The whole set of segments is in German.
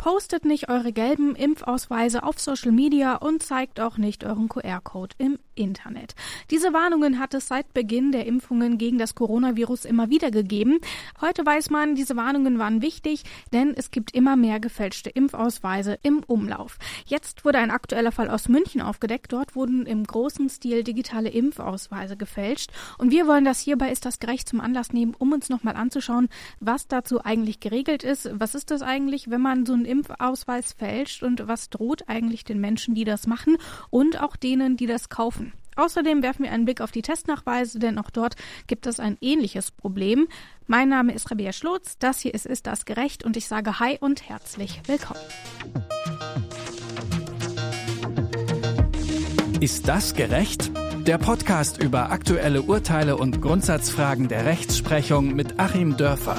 Postet nicht eure gelben Impfausweise auf Social Media und zeigt auch nicht euren QR-Code im Internet. Diese Warnungen hat es seit Beginn der Impfungen gegen das Coronavirus immer wieder gegeben. Heute weiß man, diese Warnungen waren wichtig, denn es gibt immer mehr gefälschte Impfausweise im Umlauf. Jetzt wurde ein aktueller Fall aus München aufgedeckt. Dort wurden im großen Stil digitale Impfausweise gefälscht. Und wir wollen das hier bei Ist das gerecht zum Anlass nehmen, um uns nochmal anzuschauen, was dazu eigentlich geregelt ist. Was ist das eigentlich, wenn man so einen Impfausweis fälscht und was droht eigentlich den Menschen, die das machen und auch denen, die das kaufen? Außerdem werfen wir einen Blick auf die Testnachweise, denn auch dort gibt es ein ähnliches Problem. Mein Name ist Rabea Schlotz, das hier ist das gerecht und ich sage Hi und herzlich willkommen. Ist das gerecht? Der Podcast über aktuelle Urteile und Grundsatzfragen der Rechtsprechung mit Achim Dörfer.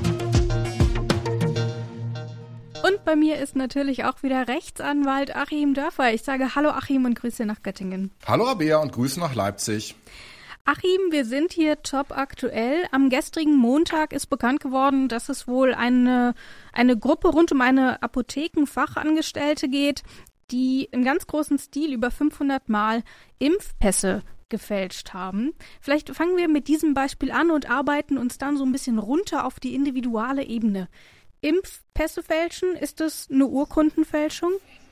Und bei mir ist natürlich auch wieder Rechtsanwalt Achim Dörfer. Ich sage Hallo Achim und Grüße nach Göttingen. Hallo Rabea und Grüße nach Leipzig. Achim, wir sind hier top aktuell. Am gestrigen Montag ist bekannt geworden, dass es wohl eine Gruppe rund um eine Apothekenfachangestellte geht, die im ganz großen Stil über 500 Mal Impfpässe gefälscht haben. Vielleicht fangen wir mit diesem Beispiel an und arbeiten uns dann so ein bisschen runter auf die individuelle Ebene. Impfpässe fälschen, ist das eine Urkundenfälschung?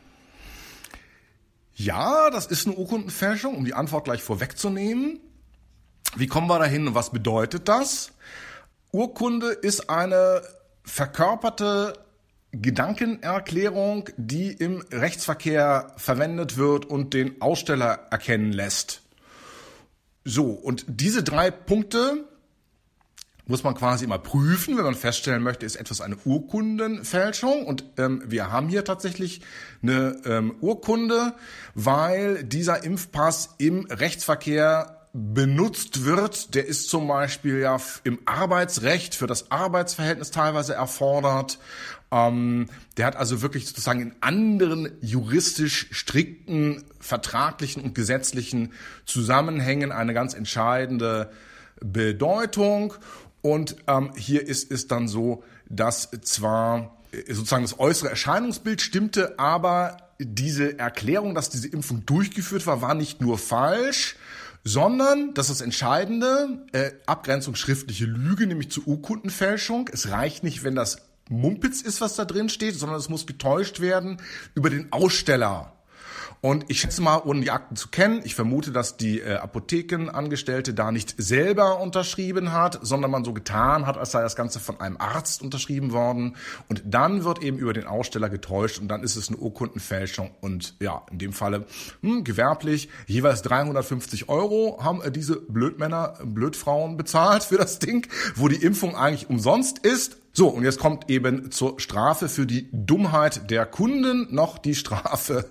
Ja, das ist eine Urkundenfälschung, um die Antwort gleich vorwegzunehmen. Wie kommen wir dahin und was bedeutet das? Urkunde ist eine verkörperte Gedankenerklärung, die im Rechtsverkehr verwendet wird und den Aussteller erkennen lässt. So, und diese 3 Punkte muss man quasi immer prüfen, wenn man feststellen möchte, ist etwas eine Urkundenfälschung. Und wir haben hier tatsächlich eine Urkunde, weil dieser Impfpass im Rechtsverkehr benutzt wird. Der ist zum Beispiel ja im Arbeitsrecht für das Arbeitsverhältnis teilweise erfordert. Der hat also wirklich sozusagen in anderen juristisch strikten, vertraglichen und gesetzlichen Zusammenhängen eine ganz entscheidende Bedeutung. Und hier ist es dann so, dass zwar sozusagen das äußere Erscheinungsbild stimmte, aber diese Erklärung, dass diese Impfung durchgeführt war nicht nur falsch, sondern, das ist das Entscheidende, Abgrenzung schriftliche Lüge, nämlich zur Urkundenfälschung. Es reicht nicht, wenn das Mumpitz ist, was da drin steht, sondern es muss getäuscht werden über den Aussteller. Und ich schätze mal, ohne die Akten zu kennen, ich vermute, dass die Apothekenangestellte da nicht selber unterschrieben hat, sondern man so getan hat, als sei das Ganze von einem Arzt unterschrieben worden. Und dann wird eben über den Aussteller getäuscht und dann ist es eine Urkundenfälschung. Und ja, in dem Falle gewerblich, jeweils 350 € haben diese Blödmänner, Blödfrauen bezahlt für das Ding, wo die Impfung eigentlich umsonst ist. So, und jetzt kommt eben zur Strafe für die Dummheit der Kunden noch die Strafe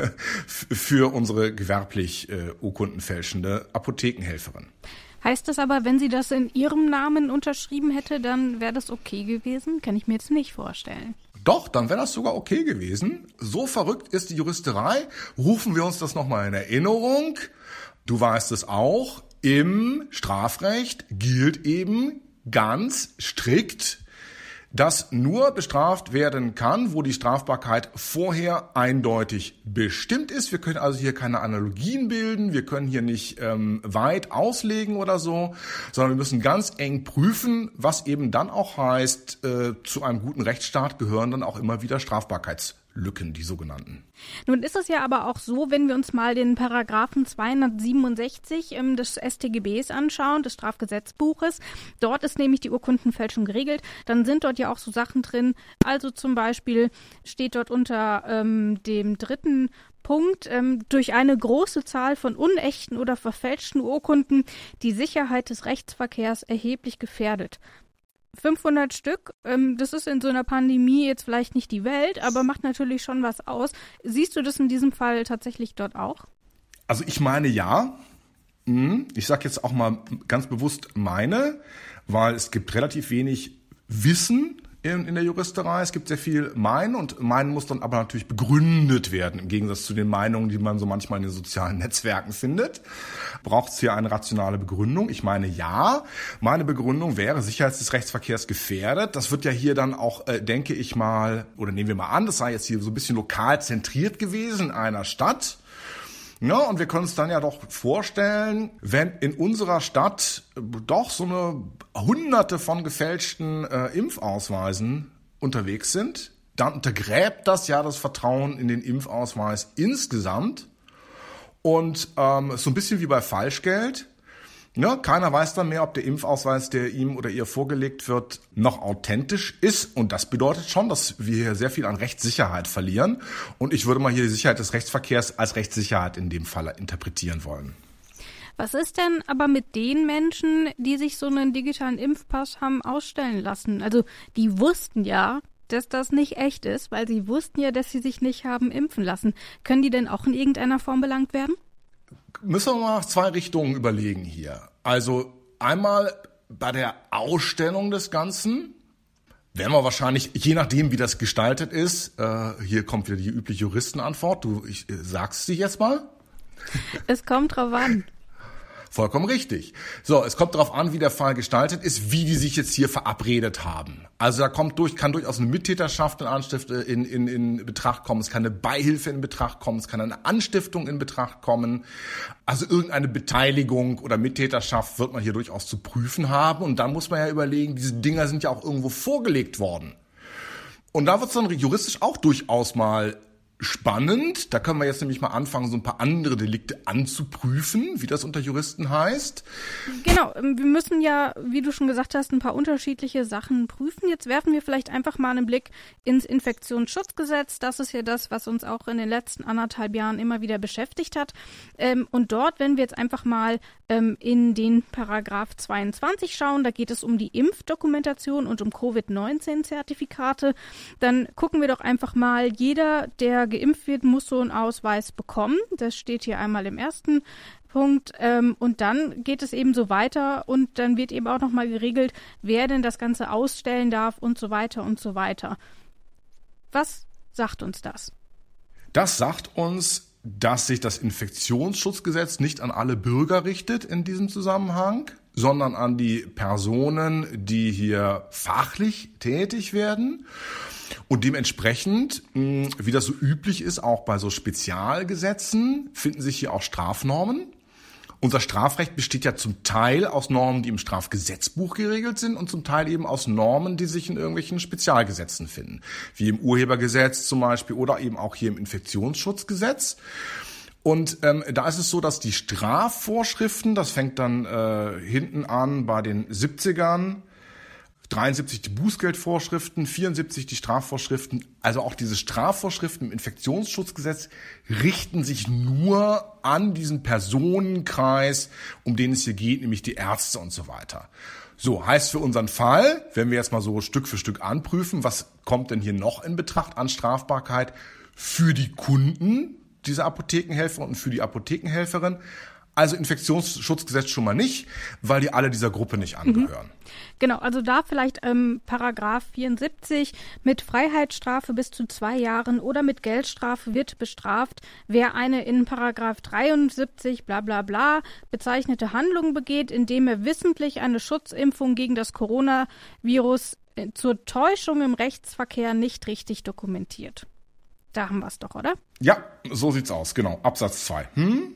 für unsere gewerblich urkundenfälschende Apothekenhelferin. Heißt das aber, wenn sie das in ihrem Namen unterschrieben hätte, dann wäre das okay gewesen? Kann ich mir jetzt nicht vorstellen. Doch, dann wäre das sogar okay gewesen. So verrückt ist die Juristerei. Rufen wir uns das nochmal in Erinnerung. Du weißt es auch, im Strafrecht gilt eben ganz strikt, dass nur bestraft werden kann, wo die Strafbarkeit vorher eindeutig bestimmt ist. Wir können also hier keine Analogien bilden, wir können hier nicht weit auslegen oder so, sondern wir müssen ganz eng prüfen, was eben dann auch heißt, zu einem guten Rechtsstaat gehören dann auch immer wieder Strafbarkeitslücken, die sogenannten. Nun ist es ja aber auch so, wenn wir uns mal den Paragraphen 267 des StGBs anschauen, des Strafgesetzbuches, dort ist nämlich die Urkundenfälschung geregelt, dann sind dort ja auch so Sachen drin, also zum Beispiel steht dort unter dem 3. Punkt, durch eine große Zahl von unechten oder verfälschten Urkunden die Sicherheit des Rechtsverkehrs erheblich gefährdet. 500 Stück, das ist in so einer Pandemie jetzt vielleicht nicht die Welt, aber macht natürlich schon was aus. Siehst du das in diesem Fall tatsächlich dort auch? Also ich meine ja. Ich sage jetzt auch mal ganz bewusst meine, weil es gibt relativ wenig Wissen in der Juristerei. Es gibt sehr viel Meinen und Meinen muss dann aber natürlich begründet werden, im Gegensatz zu den Meinungen, die man so manchmal in den sozialen Netzwerken findet. Braucht es hier eine rationale Begründung? Ich meine, ja. Meine Begründung wäre, Sicherheit des Rechtsverkehrs gefährdet. Das wird ja hier dann auch, denke ich mal, oder nehmen wir mal an, das sei jetzt hier so ein bisschen lokal zentriert gewesen in einer Stadt. Ja, und wir können uns dann ja doch vorstellen, wenn in unserer Stadt doch so eine Hunderte von gefälschten Impfausweisen unterwegs sind, dann untergräbt das ja das Vertrauen in den Impfausweis insgesamt. Und so ein bisschen wie bei Falschgeld. Ja, keiner weiß dann mehr, ob der Impfausweis, der ihm oder ihr vorgelegt wird, noch authentisch ist. Und das bedeutet schon, dass wir hier sehr viel an Rechtssicherheit verlieren. Und ich würde mal hier die Sicherheit des Rechtsverkehrs als Rechtssicherheit in dem Fall interpretieren wollen. Was ist denn aber mit den Menschen, die sich so einen digitalen Impfpass haben ausstellen lassen? Also die wussten ja, dass das nicht echt ist, weil sie wussten ja, dass sie sich nicht haben impfen lassen. Können die denn auch in irgendeiner Form belangt werden? Müssen wir mal nach zwei Richtungen überlegen hier. Also einmal bei der Ausstellung des Ganzen werden wir wahrscheinlich, je nachdem wie das gestaltet ist, hier kommt wieder die übliche Juristenantwort, ich sag's dir jetzt mal. Es kommt drauf an. Vollkommen richtig. So, es kommt darauf an, wie der Fall gestaltet ist, wie die sich jetzt hier verabredet haben. Also da kann durchaus eine Mittäterschaft in Betracht kommen, es kann eine Beihilfe in Betracht kommen, es kann eine Anstiftung in Betracht kommen. Also irgendeine Beteiligung oder Mittäterschaft wird man hier durchaus zu prüfen haben. Und dann muss man ja überlegen, diese Dinger sind ja auch irgendwo vorgelegt worden. Und da wird es dann juristisch auch durchaus mal spannend. Da können wir jetzt nämlich mal anfangen, so ein paar andere Delikte anzuprüfen, wie das unter Juristen heißt. Genau, wir müssen ja, wie du schon gesagt hast, ein paar unterschiedliche Sachen prüfen. Jetzt werfen wir vielleicht einfach mal einen Blick ins Infektionsschutzgesetz. Das ist ja das, was uns auch in den letzten 1,5 Jahren immer wieder beschäftigt hat. Und dort, wenn wir jetzt einfach mal in den Paragraph 22 schauen, da geht es um die Impfdokumentation und um Covid-19-Zertifikate, dann gucken wir doch einfach mal, jeder, der geimpft wird, muss so einen Ausweis bekommen. Das steht hier einmal im ersten Punkt. Und dann geht es eben so weiter und dann wird eben auch nochmal geregelt, wer denn das Ganze ausstellen darf und so weiter und so weiter. Was sagt uns das? Das sagt uns, dass sich das Infektionsschutzgesetz nicht an alle Bürger richtet in diesem Zusammenhang, sondern an die Personen, die hier fachlich tätig werden. Und dementsprechend, wie das so üblich ist, auch bei so Spezialgesetzen, finden sich hier auch Strafnormen. Unser Strafrecht besteht ja zum Teil aus Normen, die im Strafgesetzbuch geregelt sind und zum Teil eben aus Normen, die sich in irgendwelchen Spezialgesetzen finden, wie im Urhebergesetz zum Beispiel oder eben auch hier im Infektionsschutzgesetz. Und da ist es so, dass die Strafvorschriften, das fängt dann hinten an bei den 70ern, 73 die Bußgeldvorschriften, 74 die Strafvorschriften, also auch diese Strafvorschriften im Infektionsschutzgesetz richten sich nur an diesen Personenkreis, um den es hier geht, nämlich die Ärzte und so weiter. So, heißt für unseren Fall, wenn wir jetzt mal so Stück für Stück anprüfen, was kommt denn hier noch in Betracht an Strafbarkeit für die Kunden dieser Apothekenhelfer und für die Apothekenhelferin? Also Infektionsschutzgesetz schon mal nicht, weil die alle dieser Gruppe nicht angehören. Genau, also da vielleicht Paragraph 74 mit Freiheitsstrafe bis zu 2 Jahren oder mit Geldstrafe wird bestraft, wer eine in Paragraph 73 bla bla bla bezeichnete Handlung begeht, indem er wissentlich eine Schutzimpfung gegen das Coronavirus zur Täuschung im Rechtsverkehr nicht richtig dokumentiert. Da haben wir es doch, oder? Ja, so sieht's aus, genau. Absatz 2.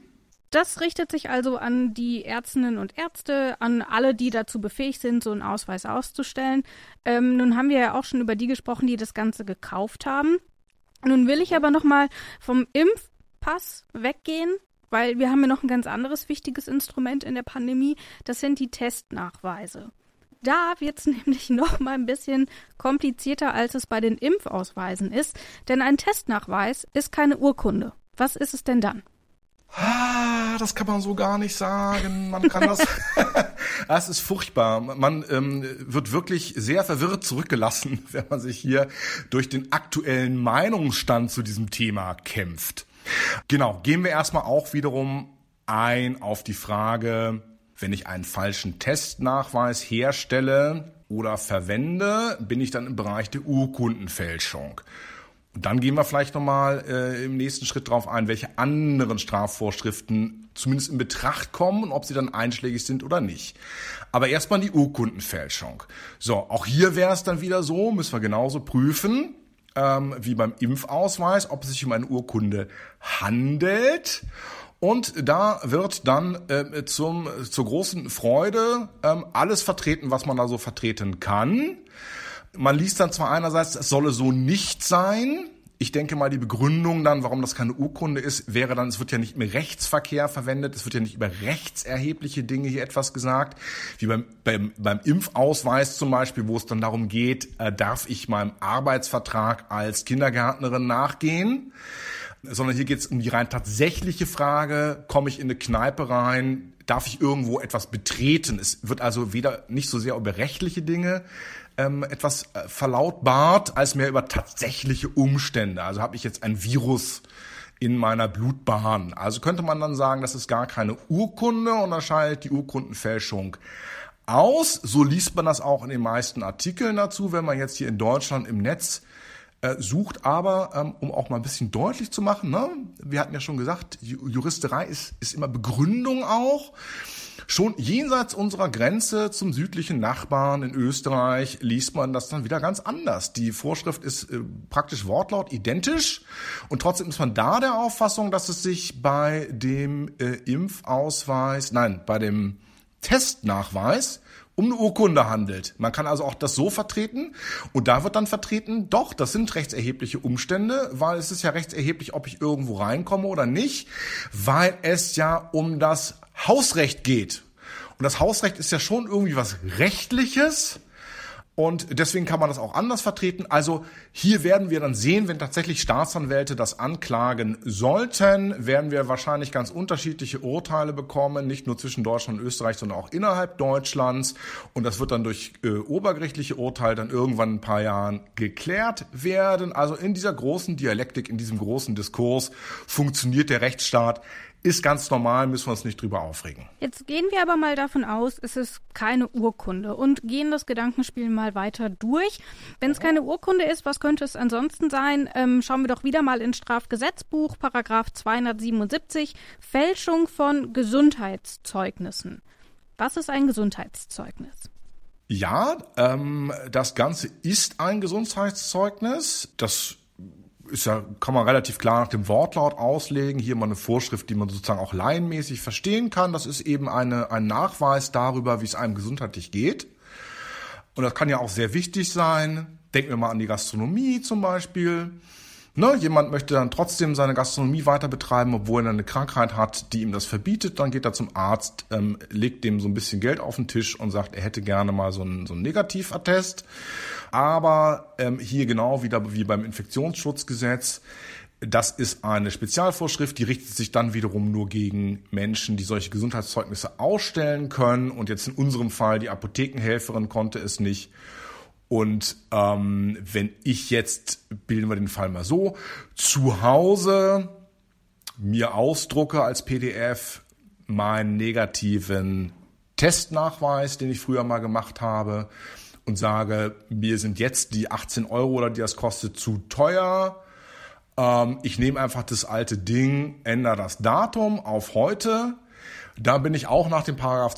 Das richtet sich also an die Ärztinnen und Ärzte, an alle, die dazu befähigt sind, so einen Ausweis auszustellen. Nun haben wir ja auch schon über die gesprochen, die das Ganze gekauft haben. Nun will ich aber nochmal vom Impfpass weggehen, weil wir haben ja noch ein ganz anderes wichtiges Instrument in der Pandemie. Das sind die Testnachweise. Da wird es nämlich noch mal ein bisschen komplizierter, als es bei den Impfausweisen ist. Denn ein Testnachweis ist keine Urkunde. Was ist es denn dann? Das kann man so gar nicht sagen. Man kann das. Das ist furchtbar. Man wird wirklich sehr verwirrt zurückgelassen, wenn man sich hier durch den aktuellen Meinungsstand zu diesem Thema kämpft. Genau, gehen wir erstmal auch wiederum ein auf die Frage, wenn ich einen falschen Testnachweis herstelle, oder verwende, bin ich dann im Bereich der Urkundenfälschung. Und dann gehen wir vielleicht nochmal im nächsten Schritt darauf ein, welche anderen Strafvorschriften zumindest in Betracht kommen und ob sie dann einschlägig sind oder nicht. Aber erstmal die Urkundenfälschung. So, auch hier wäre es dann wieder so, müssen wir genauso prüfen, wie beim Impfausweis, ob es sich um eine Urkunde handelt. Und da wird dann zur großen Freude alles vertreten, was man da so vertreten kann. Man liest dann zwar einerseits, es solle so nicht sein. Ich denke mal, die Begründung dann, warum das keine Urkunde ist, wäre dann, es wird ja nicht im Rechtsverkehr verwendet, es wird ja nicht über rechtserhebliche Dinge hier etwas gesagt, wie beim Impfausweis zum Beispiel, wo es dann darum geht, darf ich meinem Arbeitsvertrag als Kindergärtnerin nachgehen? Sondern hier geht es um die rein tatsächliche Frage, komme ich in eine Kneipe rein, darf ich irgendwo etwas betreten? Es wird also nicht so sehr über rechtliche Dinge etwas verlautbart, als mehr über tatsächliche Umstände. Also habe ich jetzt ein Virus in meiner Blutbahn. Also könnte man dann sagen, das ist gar keine Urkunde und da scheidet die Urkundenfälschung aus. So liest man das auch in den meisten Artikeln dazu, wenn man jetzt hier in Deutschland im Netz sucht. Aber um auch mal ein bisschen deutlich zu machen, ne? Wir hatten ja schon gesagt, Juristerei ist immer Begründung auch. Schon jenseits unserer Grenze zum südlichen Nachbarn in Österreich liest man das dann wieder ganz anders. Die Vorschrift ist praktisch wortlaut identisch und trotzdem ist man da der Auffassung, dass es sich bei dem bei dem Testnachweis um eine Urkunde handelt. Man kann also auch das so vertreten und da wird dann vertreten, doch, das sind rechtserhebliche Umstände, weil es ist ja rechtserheblich, ob ich irgendwo reinkomme oder nicht, weil es ja um das Hausrecht geht. Und das Hausrecht ist ja schon irgendwie was Rechtliches und deswegen kann man das auch anders vertreten. Also hier werden wir dann sehen, wenn tatsächlich Staatsanwälte das anklagen sollten, werden wir wahrscheinlich ganz unterschiedliche Urteile bekommen, nicht nur zwischen Deutschland und Österreich, sondern auch innerhalb Deutschlands. Und das wird dann durch obergerichtliche Urteile dann irgendwann in ein paar Jahren geklärt werden. Also in dieser großen Dialektik, in diesem großen Diskurs funktioniert der Rechtsstaat. Ist ganz normal, müssen wir uns nicht drüber aufregen. Jetzt gehen wir aber mal davon aus, es ist keine Urkunde und gehen das Gedankenspiel mal weiter durch. Wenn es keine Urkunde ist, was könnte es ansonsten sein? Schauen wir doch wieder mal ins Strafgesetzbuch, Paragraph 277, Fälschung von Gesundheitszeugnissen. Was ist ein Gesundheitszeugnis? Ja, das Ganze ist ein Gesundheitszeugnis. Das ist ja, kann man relativ klar nach dem Wortlaut auslegen. Hier mal eine Vorschrift, die man sozusagen auch laienmäßig verstehen kann. Das ist eben ein Nachweis darüber, wie es einem gesundheitlich geht. Und das kann ja auch sehr wichtig sein. Denken wir mal an die Gastronomie zum Beispiel. Ne, jemand möchte dann trotzdem seine Gastronomie weiter betreiben, obwohl er eine Krankheit hat, die ihm das verbietet. Dann geht er zum Arzt, legt dem so ein bisschen Geld auf den Tisch und sagt, er hätte gerne mal so einen Negativattest. Aber hier genau wieder wie beim Infektionsschutzgesetz, das ist eine Spezialvorschrift, die richtet sich dann wiederum nur gegen Menschen, die solche Gesundheitszeugnisse ausstellen können. Und jetzt in unserem Fall, die Apothekenhelferin konnte es nicht. Und wenn ich jetzt, bilden wir den Fall mal so, zu Hause mir ausdrucke als PDF meinen negativen Testnachweis, den ich früher mal gemacht habe und sage, mir sind jetzt die 18 € oder die das kostet zu teuer. Ich nehme einfach das alte Ding, ändere das Datum auf heute. Da bin ich auch nach dem Paragraph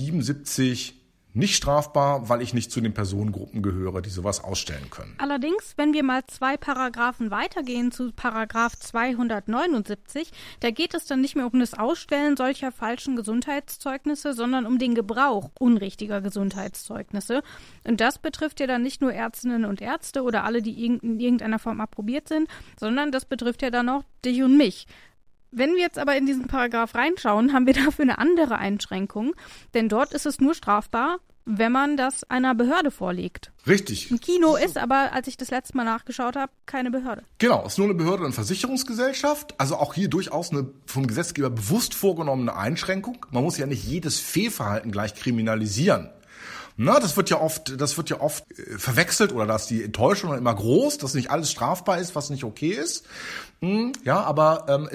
277 nicht strafbar, weil ich nicht zu den Personengruppen gehöre, die sowas ausstellen können. Allerdings, wenn wir mal 2 Paragraphen weitergehen zu Paragraph 279, da geht es dann nicht mehr um das Ausstellen solcher falschen Gesundheitszeugnisse, sondern um den Gebrauch unrichtiger Gesundheitszeugnisse. Und das betrifft ja dann nicht nur Ärztinnen und Ärzte oder alle, die in irgendeiner Form approbiert sind, sondern das betrifft ja dann auch dich und mich. Wenn wir jetzt aber in diesen Paragraph reinschauen, haben wir dafür eine andere Einschränkung, denn dort ist es nur strafbar, wenn man das einer Behörde vorlegt. Richtig. Ein Kino ist aber, als ich das letzte Mal nachgeschaut habe, keine Behörde. Genau, ist nur eine Behörde und Versicherungsgesellschaft, also auch hier durchaus eine vom Gesetzgeber bewusst vorgenommene Einschränkung. Man muss ja nicht jedes Fehlverhalten gleich kriminalisieren. Na, das wird ja oft verwechselt oder dass die Enttäuschung immer groß, dass nicht alles strafbar ist, was nicht okay ist. Ja, aber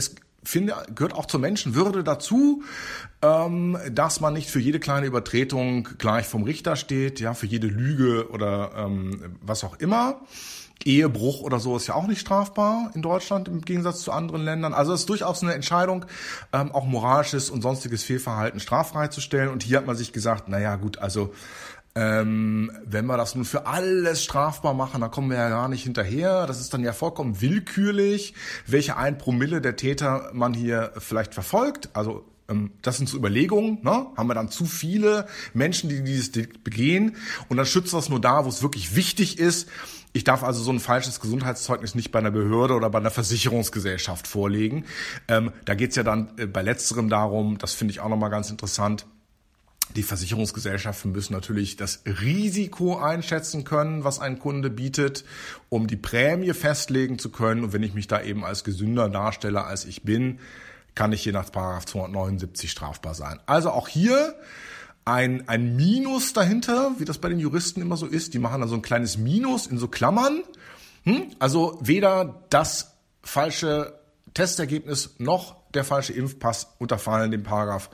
finde, gehört auch zur Menschenwürde dazu, dass man nicht für jede kleine Übertretung gleich vom Richter steht, ja, für jede Lüge oder was auch immer. Ehebruch oder so ist ja auch nicht strafbar in Deutschland im Gegensatz zu anderen Ländern. Also es ist durchaus eine Entscheidung, auch moralisches und sonstiges Fehlverhalten straffrei zu stellen. Und hier hat man sich gesagt, naja gut, also wenn wir das nun für alles strafbar machen, dann kommen wir ja gar nicht hinterher. Das ist dann ja vollkommen willkürlich, welche 1 Promille der Täter man hier vielleicht verfolgt. Also das sind so Überlegungen, ne? Haben wir dann zu viele Menschen, die dieses Delikt begehen, und dann schützt das nur da, wo es wirklich wichtig ist. Ich darf also so ein falsches Gesundheitszeugnis nicht bei einer Behörde oder bei einer Versicherungsgesellschaft vorlegen. Da geht's ja dann bei letzterem darum, das finde ich auch nochmal ganz interessant, die Versicherungsgesellschaften müssen natürlich das Risiko einschätzen können, was ein Kunde bietet, um die Prämie festlegen zu können. Und wenn ich mich da eben als gesünder darstelle, als ich bin, kann ich je nach § 279 strafbar sein. Also auch hier ein Minus dahinter, wie das bei den Juristen immer so ist. Die machen dann so ein kleines Minus in so Klammern. Also weder das falsche Testergebnis noch der falsche Impfpass unterfallen dem §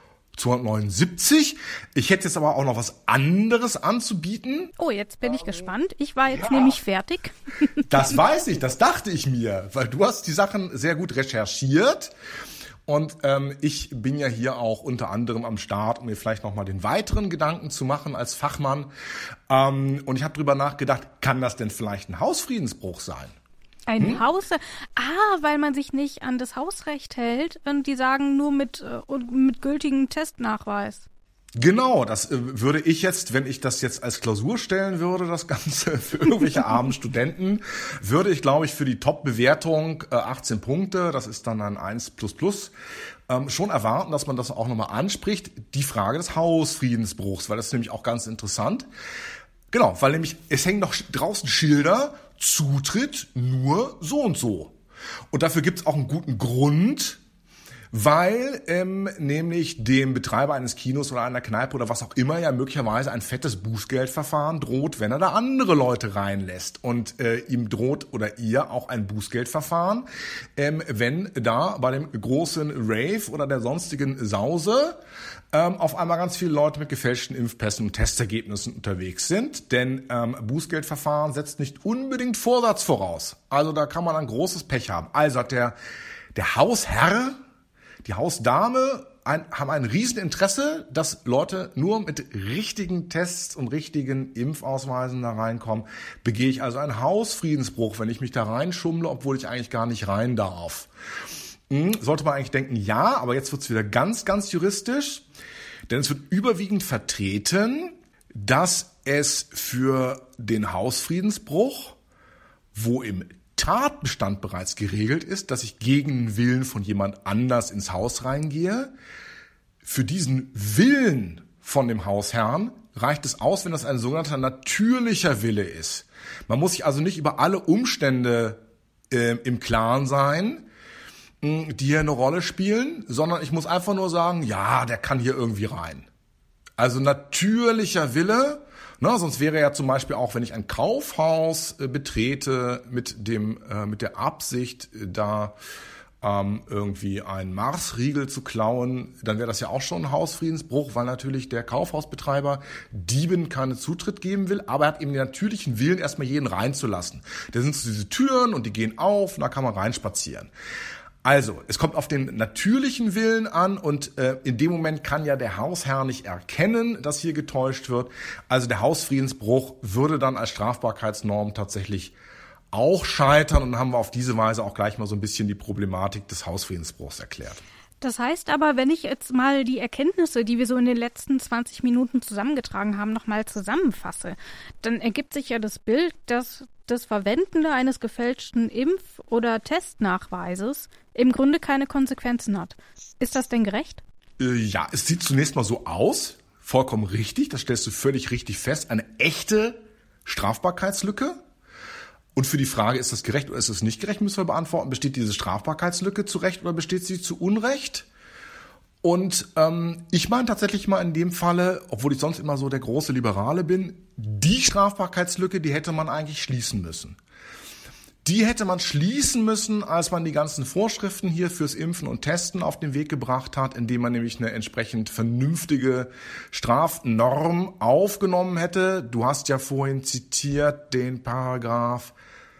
279. Ich hätte jetzt aber auch noch was anderes anzubieten. Oh, jetzt bin ich gespannt. Ich war jetzt nämlich fertig. Das weiß ich, das dachte ich mir, weil du hast die Sachen sehr gut recherchiert. Und ich bin ja hier auch unter anderem am Start, um mir vielleicht nochmal den weiteren Gedanken zu machen als Fachmann. Und ich habe drüber nachgedacht, kann das denn vielleicht ein Hausfriedensbruch sein? Ein Haus? Weil man sich nicht an das Hausrecht hält und die sagen nur mit gültigem Testnachweis. Genau, das würde ich jetzt, wenn ich das jetzt als Klausur stellen würde, das Ganze für irgendwelche armen Studenten, würde ich, glaube ich, für die Top-Bewertung 18 Punkte, das ist dann ein 1++, schon erwarten, dass man das auch nochmal anspricht, die Frage des Hausfriedensbruchs, weil das ist nämlich auch ganz interessant. Genau, weil nämlich es hängen noch draußen Schilder, Zutritt nur so und so. Und dafür gibt es auch einen guten Grund, weil nämlich dem Betreiber eines Kinos oder einer Kneipe oder was auch immer ja möglicherweise ein fettes Bußgeldverfahren droht, wenn er da andere Leute reinlässt. Und ihm droht oder ihr auch ein Bußgeldverfahren, wenn da bei dem großen Rave oder der sonstigen Sause auf einmal ganz viele Leute mit gefälschten Impfpässen und Testergebnissen unterwegs sind. Denn Bußgeldverfahren setzt nicht unbedingt Vorsatz voraus. Also da kann man ein großes Pech haben. Also hat der Hausherr, die Hausdame haben ein Rieseninteresse, dass Leute nur mit richtigen Tests und richtigen Impfausweisen da reinkommen. Begehe ich also einen Hausfriedensbruch, wenn ich mich da reinschummle, obwohl ich eigentlich gar nicht rein darf. Sollte man eigentlich denken, ja, aber jetzt wird's wieder ganz, ganz juristisch. Denn es wird überwiegend vertreten, dass es für den Hausfriedensbruch, wo im Tatbestand bereits geregelt ist, dass ich gegen den Willen von jemand anders ins Haus reingehe, für diesen Willen von dem Hausherrn reicht es aus, wenn das ein sogenannter natürlicher Wille ist. Man muss sich also nicht über alle Umstände im Klaren sein, die hier eine Rolle spielen, sondern ich muss einfach nur sagen, ja, der kann hier irgendwie rein. Also natürlicher Wille, ne, sonst wäre ja zum Beispiel auch, wenn ich ein Kaufhaus betrete mit der Absicht, da irgendwie einen Marsriegel zu klauen, dann wäre das ja auch schon ein Hausfriedensbruch, weil natürlich der Kaufhausbetreiber Dieben keinen Zutritt geben will, aber er hat eben den natürlichen Willen, erstmal jeden reinzulassen. Da sind so diese Türen und die gehen auf und da kann man reinspazieren. Also, es kommt auf den natürlichen Willen an und in dem Moment kann ja der Hausherr nicht erkennen, dass hier getäuscht wird. Also der Hausfriedensbruch würde dann als Strafbarkeitsnorm tatsächlich auch scheitern und dann haben wir auf diese Weise auch gleich mal so ein bisschen die Problematik des Hausfriedensbruchs erklärt. Das heißt aber, wenn ich jetzt mal die Erkenntnisse, die wir so in den letzten 20 Minuten zusammengetragen haben, nochmal zusammenfasse, dann ergibt sich ja das Bild, dass das Verwenden eines gefälschten Impf- oder Testnachweises im Grunde keine Konsequenzen hat. Ist das denn gerecht? Ja, es sieht zunächst mal so aus, vollkommen richtig, das stellst du völlig richtig fest, eine echte Strafbarkeitslücke. Und für die Frage, ist das gerecht oder ist es nicht gerecht, müssen wir beantworten, besteht diese Strafbarkeitslücke zu Recht oder besteht sie zu Unrecht? Und ich meine tatsächlich mal in dem Falle, obwohl ich sonst immer so der große Liberale bin, die Strafbarkeitslücke, die hätte man eigentlich schließen müssen. Die hätte man schließen müssen, als man die ganzen Vorschriften hier fürs Impfen und Testen auf den Weg gebracht hat, indem man nämlich eine entsprechend vernünftige Strafnorm aufgenommen hätte. Du hast ja vorhin zitiert den Paragraph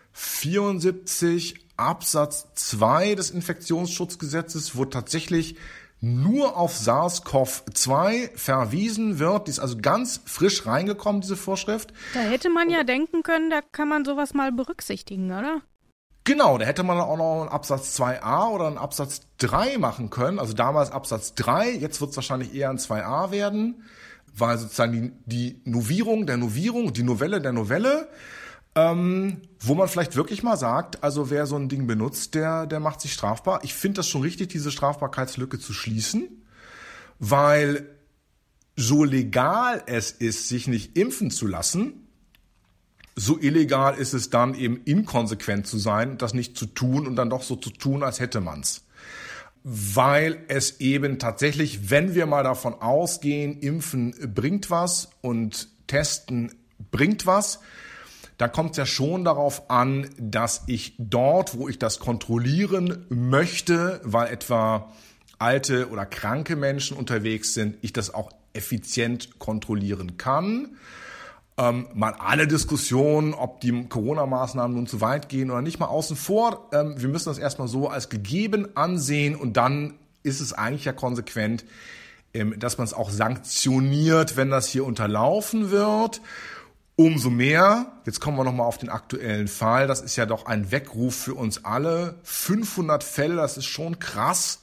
74 Absatz 2 des Infektionsschutzgesetzes, wo tatsächlich nur auf SARS-CoV-2 verwiesen wird. Die ist also ganz frisch reingekommen, diese Vorschrift. Da hätte man ja denken können, da kann man sowas mal berücksichtigen, oder? Genau, da hätte man auch noch einen Absatz 2a oder einen Absatz 3 machen können. Also damals Absatz 3, jetzt wird es wahrscheinlich eher ein 2a werden, weil sozusagen die Novierung der Novierung, die Novelle der Novelle, wo man vielleicht wirklich mal sagt, also wer so ein Ding benutzt, der macht sich strafbar. Ich finde das schon richtig, diese Strafbarkeitslücke zu schließen, weil so legal es ist, sich nicht impfen zu lassen, so illegal ist es dann eben inkonsequent zu sein, das nicht zu tun und dann doch so zu tun, als hätte man's. Weil es eben tatsächlich, wenn wir mal davon ausgehen, Impfen bringt was und Testen bringt was, da kommt es ja schon darauf an, dass ich dort, wo ich das kontrollieren möchte, weil etwa alte oder kranke Menschen unterwegs sind, ich das auch effizient kontrollieren kann. Mal alle Diskussionen, ob die Corona-Maßnahmen nun zu weit gehen oder nicht, mal außen vor. Wir müssen das erstmal so als gegeben ansehen und dann ist es eigentlich ja konsequent, dass man es auch sanktioniert, wenn das hier unterlaufen wird. Umso mehr, jetzt kommen wir nochmal auf den aktuellen Fall, das ist ja doch ein Weckruf für uns alle. 500 Fälle, das ist schon krass.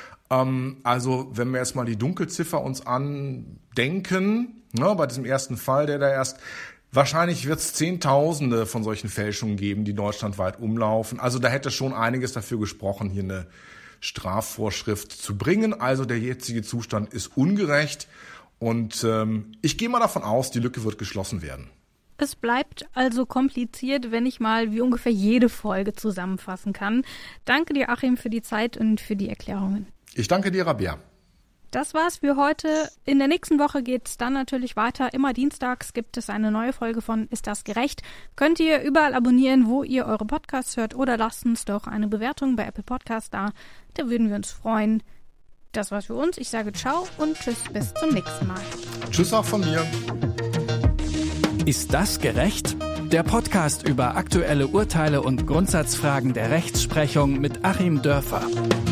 Also wenn wir jetzt mal die Dunkelziffer uns andenken, ne, bei diesem ersten Fall, der da erst, wahrscheinlich wird es Zehntausende von solchen Fälschungen geben, die deutschlandweit umlaufen. Also da hätte schon einiges dafür gesprochen, hier eine Strafvorschrift zu bringen. Also der jetzige Zustand ist ungerecht und ich gehe mal davon aus, die Lücke wird geschlossen werden. Es bleibt also kompliziert, wenn ich mal wie ungefähr jede Folge zusammenfassen kann. Danke dir, Achim, für die Zeit und für die Erklärungen. Ich danke dir, Rabea. Das war's für heute. In der nächsten Woche geht's dann natürlich weiter. Immer dienstags gibt es eine neue Folge von Ist das gerecht? Könnt ihr überall abonnieren, wo ihr eure Podcasts hört, oder lasst uns doch eine Bewertung bei Apple Podcasts da. Da würden wir uns freuen. Das war's für uns. Ich sage ciao und tschüss, bis zum nächsten Mal. Tschüss auch von mir. Ist das gerecht? Der Podcast über aktuelle Urteile und Grundsatzfragen der Rechtsprechung mit Achim Dörfer.